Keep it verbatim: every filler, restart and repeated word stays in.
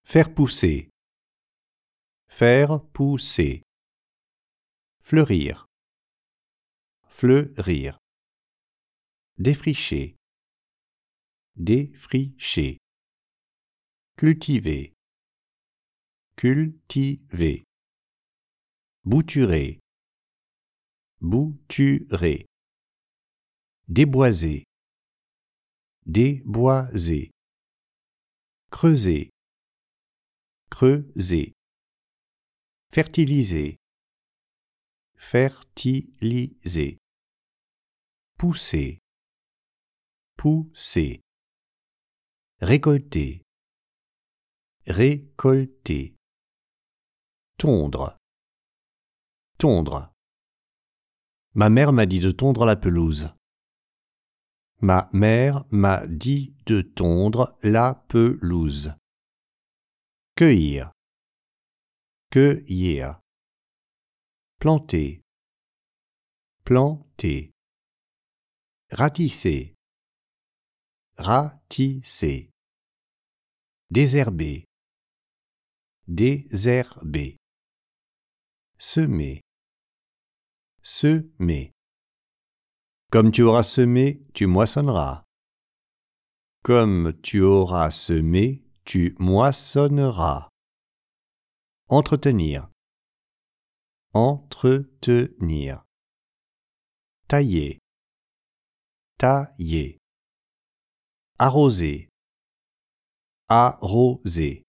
Faire pousser. Faire pousser. Fleurir. Fleurir. Défricher. Défricher. Cultiver. Cultiver. Bouturer. Bouturer. Déboiser. Déboiser. Creuser. Creuser. Fertiliser. Fertiliser. Pousser. Pousser. Récolter. Récolter. Tondre. Tondre. Ma mère m'a dit de tondre la pelouse. Ma mère m'a dit de tondre la pelouse. Cueillir. Cueillir. Planter. Planter. Ratisser. Ratisser. Désherber. Désherber. Semer. Semer. Comme tu auras semé, tu moissonneras. Comme tu auras semé, tu moissonneras. Entretenir. Entretenir. Tailler. Tailler. Arroser. Arroser.